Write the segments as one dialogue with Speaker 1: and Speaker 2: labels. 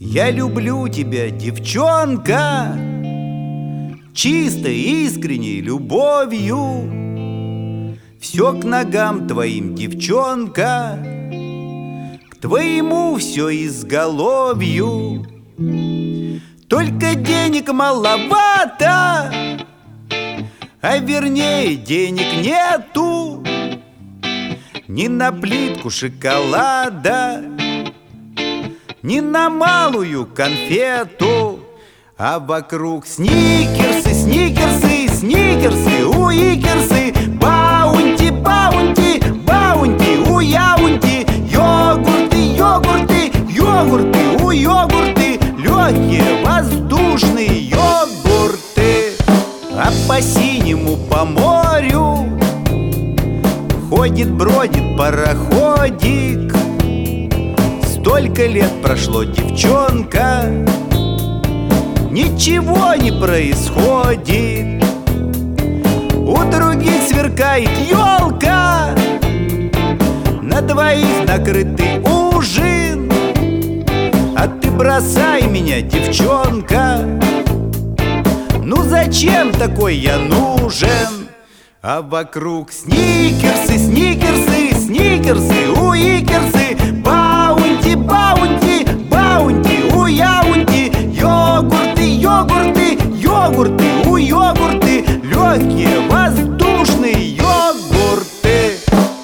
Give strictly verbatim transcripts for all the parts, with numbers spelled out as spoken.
Speaker 1: Я люблю тебя, девчонка, чистой, искренней любовью. Все к ногам твоим, девчонка, к твоему все изголовью. Только денег маловато, а вернее денег нету ни на плитку шоколада, ни на малую конфету. А вокруг сникерсы, сникерсы, сникерсы, уикерсы, баунти, баунти, баунти, уяунти, йогурты, йогурты, йогурты, уйогурты, легкие воздушные йогурты. А по синему, по морю ходит, бродит пароходик. Столько лет прошло, девчонка, ничего не происходит. У других сверкает елка, на двоих накрытый ужин. А ты бросай меня, девчонка, ну зачем такой я нужен? А вокруг сникерсы, сникерсы, сникерсы, уикерсы, баунти, баунти, баунти, уяунти, йогурты, йогурты, йогурты, уйогурты, легкие воздушные йогурты.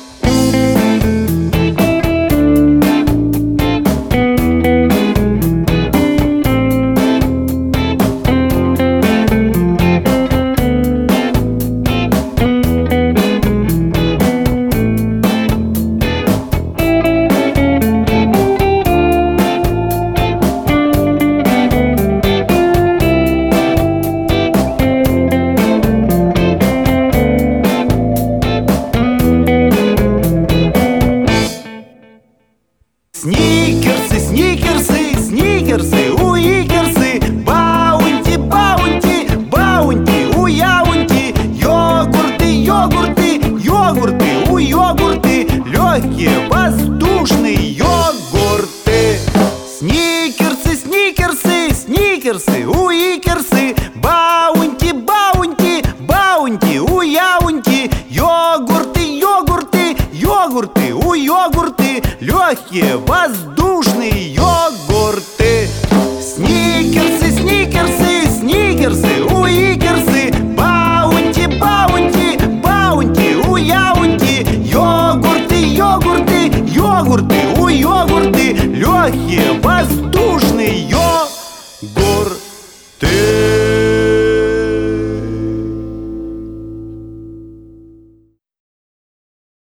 Speaker 1: Сникерсы, сникерсы, сникерсы, уикерсы, баунти, баунти, баунти, уяунти, йогурты, йогурты, йогурты, уйогурты, легкие воздушные йогурты. Сникерсы, сникерсы, сникерсы, уикерсы.